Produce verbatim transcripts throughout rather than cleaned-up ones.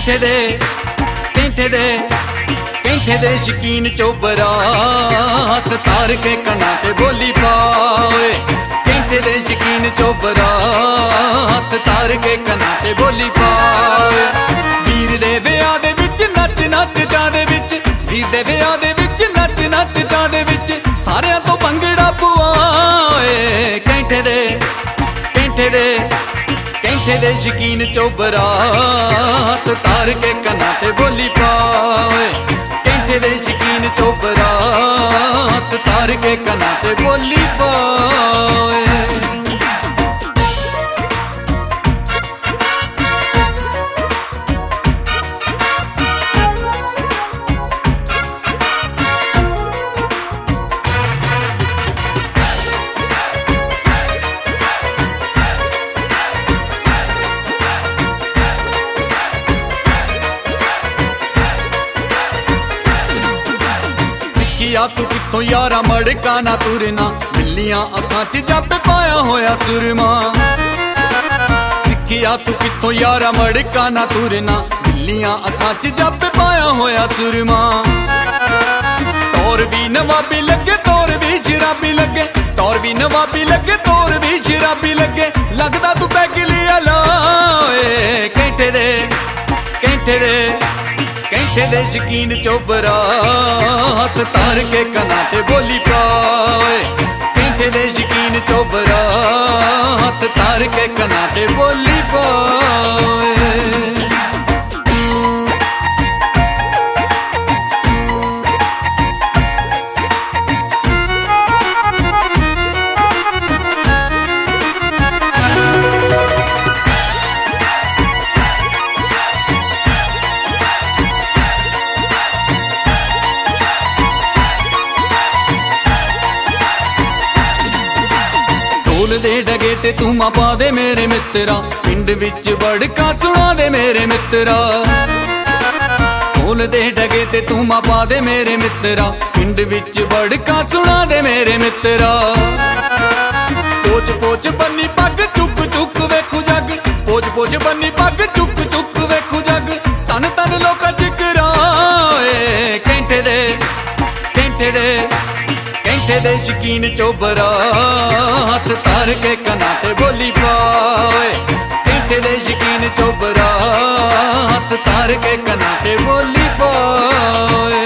कैंठे दे कैंठे दे कैंठे दे शकीन चोबरा हथ तार के कना ते बोली पाए। कैंठे दे शकीन चोबरा हथ तार के कना ते बोली पाए। वीर दे विआह दे विच नच नच चा दे विच, वीर दे विआह दे विच नच नच चा दे विच सारियां तो भंगड़ा पुआए। कैंठे दे कैंठे दे कैंठे दे शकीन चोबरा हथ तार के कना ते बोली पाए। कैंठे दे शकीन चोबरा हथ तार के कना ते बोली पाए। तू कित्थों यारा मड़का ना तुरना, बिल्लियां अखां च जप पाया होया सुरमा। सिक्खिया तू कित्थों यारा मड़का ना तुरना, बिल्लियां अखां च जप पाया होया सुरमा। तौर भी नवाबी लगे तौर भी शराबी लगे, तौर भी नवाबी लगे तौर भी शराबी लगे, लगदा तू पैग लिया लाए। कैंठे दे कैंठे दे कैंठे दे शकीन चोबरा हथ तार के कना ते बोली पाए। कैंठे दे शकीन चोबरा हथ तार के कना ते बोली पाए। ढोल दे डगे ते तू मां पा दे मेरे मित्रा, पिंड विच बड़का सुना दे मेरे मित्रा। ढोल दे डगे ते तू मां पा दे मेरे मित्रा, पिंड विच बड़का सुना दे मेरे मित्रा। पोच पोच बन्नी पग चुक चुक वेखू जग, पोच पोच बन्नी पग चुक चुक वेखू जग, तन तन लोका जिगराए। कैंठे दे कैंठे दे कैंठे दे शकीन चोबरा हथ तार के कना ते बोली पाए। कैंठे दे शकीन चोबरा हथ तार के कना ते बोली पाए।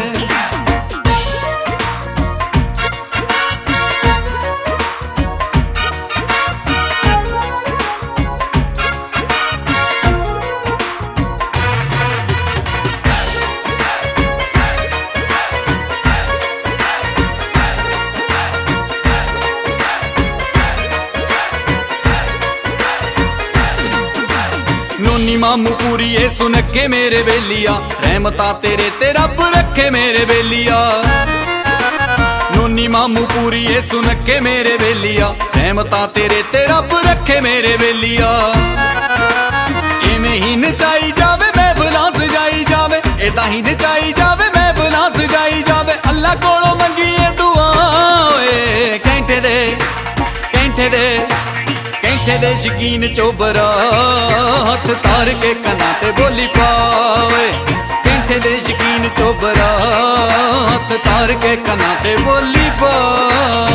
नोनी मामू पूरी ये सुन के मेरे बेलिया, रहमता तेरे ते रब रखे मेरे बेलिया। नोनी मामू पूरी ये सुन के मेरे बेलिया, रहमता तेरे ते रब रखे मेरे बेलिया। इवें ही नचाई जावे मैं बुला सजाई जावे, एदा ही नचाई जावे मैं बुला सजाई जावे, अल्लाह कोलों मंगिए दुआए। कैंठे दे कैंठे दे कैंठे दे शकीन चोबरा हथ तार के कना ते बोली पाए। कैंठे दे शकीन चोबरा हथ तार के कना ते बोली पाए।